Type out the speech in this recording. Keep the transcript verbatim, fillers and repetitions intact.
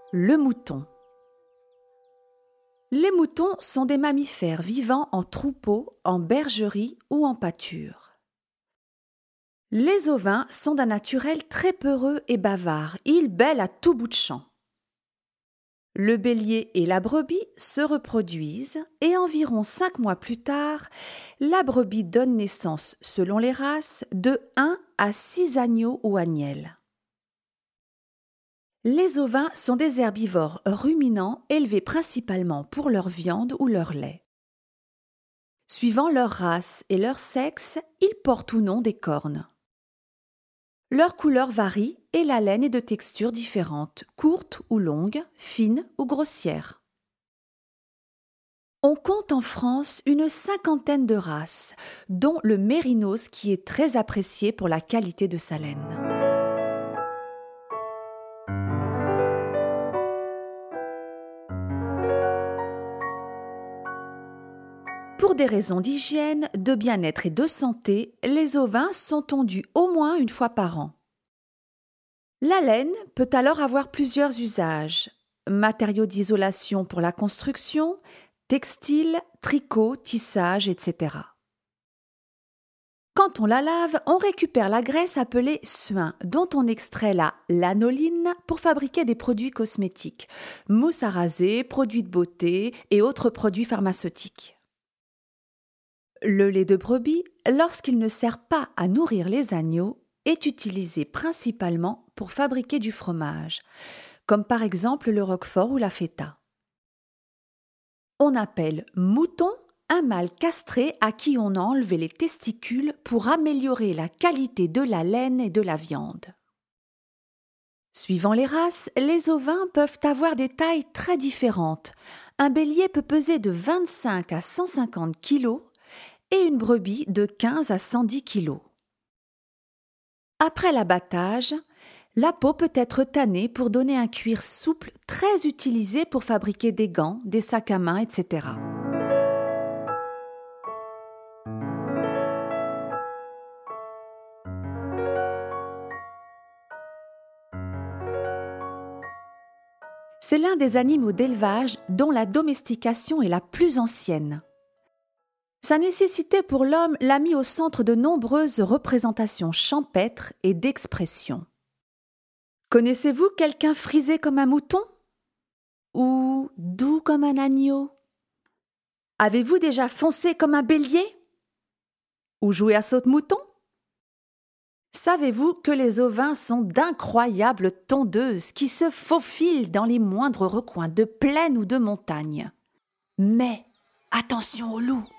Le mouton. Les moutons sont des mammifères vivant en troupeau, en bergerie ou en pâture. Les ovins sont d'un naturel très peureux et bavard. Ils bêlent à tout bout de champ. Le bélier et la brebis se reproduisent et environ cinq mois plus tard, la brebis donne naissance, selon les races, de un à six agneaux ou agnelles. Les ovins sont des herbivores ruminants élevés principalement pour leur viande ou leur lait. Suivant leur race et leur sexe, ils portent ou non des cornes. Leur couleur varie et la laine est de texture différente, courte ou longue, fine ou grossière. On compte en France une cinquantaine de races, dont le mérinos qui est très apprécié pour la qualité de sa laine. Pour des raisons d'hygiène, de bien-être et de santé, les ovins sont tondus au moins une fois par an. La laine peut alors avoir plusieurs usages. Matériaux d'isolation pour la construction, textile, tricot, tissage, et cetera. Quand on la lave, on récupère la graisse appelée suin, dont on extrait la lanoline pour fabriquer des produits cosmétiques, mousse à raser, produits de beauté et autres produits pharmaceutiques. Le lait de brebis, lorsqu'il ne sert pas à nourrir les agneaux, est utilisé principalement pour fabriquer du fromage, comme par exemple le roquefort ou la feta. On appelle mouton un mâle castré à qui on a enlevé les testicules pour améliorer la qualité de la laine et de la viande. Suivant les races, les ovins peuvent avoir des tailles très différentes. Un bélier peut peser de vingt-cinq à cent cinquante kilos et une brebis de quinze à cent dix kilos. Après l'abattage, la peau peut être tannée pour donner un cuir souple très utilisé pour fabriquer des gants, des sacs à main, et cetera. C'est l'un des animaux d'élevage dont la domestication est la plus ancienne. Sa nécessité pour l'homme l'a mis au centre de nombreuses représentations champêtres et d'expressions. Connaissez-vous quelqu'un frisé comme un mouton? Ou doux comme un agneau? Avez-vous déjà foncé comme un bélier? Ou joué à saute-mouton? Savez-vous que les ovins sont d'incroyables tondeuses qui se faufilent dans les moindres recoins de plaine ou de montagne? Mais attention aux loups!